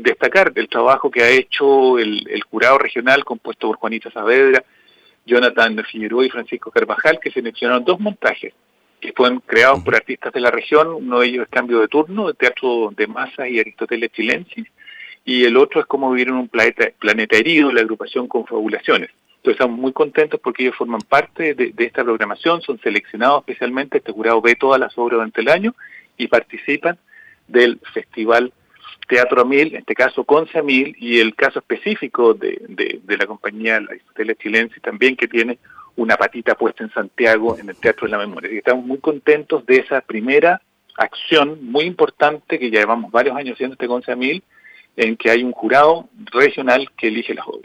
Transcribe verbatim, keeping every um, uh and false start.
destacar el trabajo que ha hecho el, el jurado regional compuesto por Juanita Saavedra, Jonathan Figueroa y Francisco Carvajal, que seleccionaron dos montajes que fueron creados por artistas de la región. Uno de ellos es Cambio de Turno, de Teatro de Masas y Aristóteles Chilensis, y el otro es Cómo vivir en un planeta, planeta herido, la agrupación Confabulaciones. Entonces estamos muy contentos porque ellos forman parte de, de esta programación, son seleccionados especialmente, este jurado ve todas las obras durante el año y participan del Festival Teatro a Mil, en este caso Conce a Mil, y el caso específico de, de, de la compañía la Aristóteles Chilensis también, que tiene una patita puesta en Santiago en el Teatro de la Memoria. Y estamos muy contentos de esa primera acción muy importante que ya llevamos varios años haciendo este Conce a Mil, en que hay un jurado regional que elige las obras.